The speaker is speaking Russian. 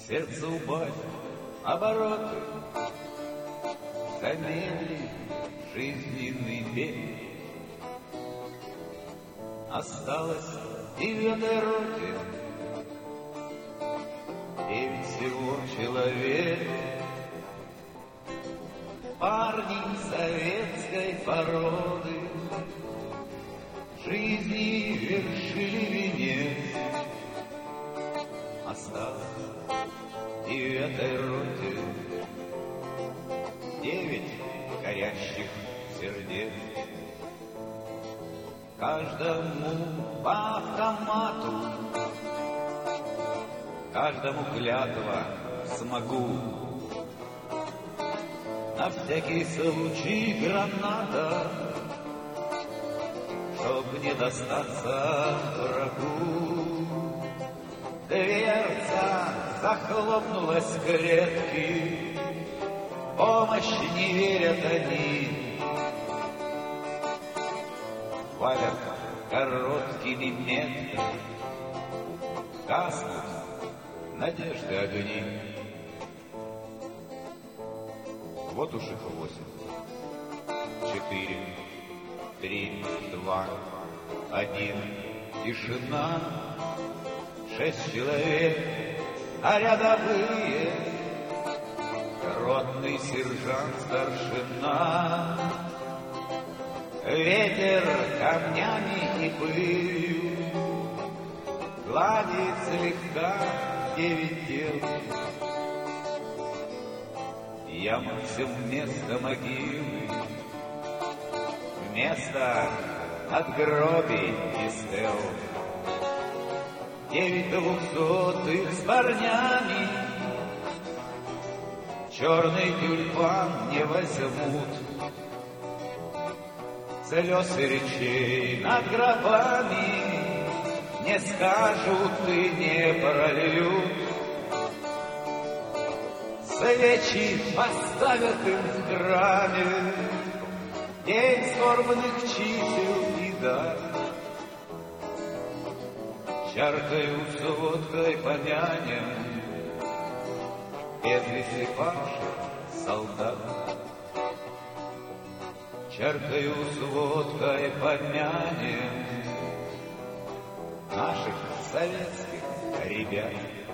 Сердце убавь обороты, замедли жизненный бег. Осталось 9 родин, 9 всего человек. Парни советской породы жизни вершили венец. Осталось 9 родин, 9 горящих сердец. Каждому по автомату, каждому клятва смогу. На всякий случай граната, чтоб не достаться врагу. Дверца захлопнулась клетки, помощь не верят они. Валят короткими метками, гаснут надежды огни. Вот уж их 8, 4, 3, 2, 1. Тишина. 6 человек, а рядовые ротный сержант, старшина. Ветер камнями и пылью гладит слегка 9 тел. Яма все вместо могилы, вместо надгробий и стел. 9 двухсотых с парнями черный тюльпан не возьмут. Слез и речей над гробами не скажут и не прольют. Свечи поставят им в храме, день скорбных чисел и дат. Чаркают с водкой помянем без вести павших солдат. Чаркают с водкой помянем наших советских ребят.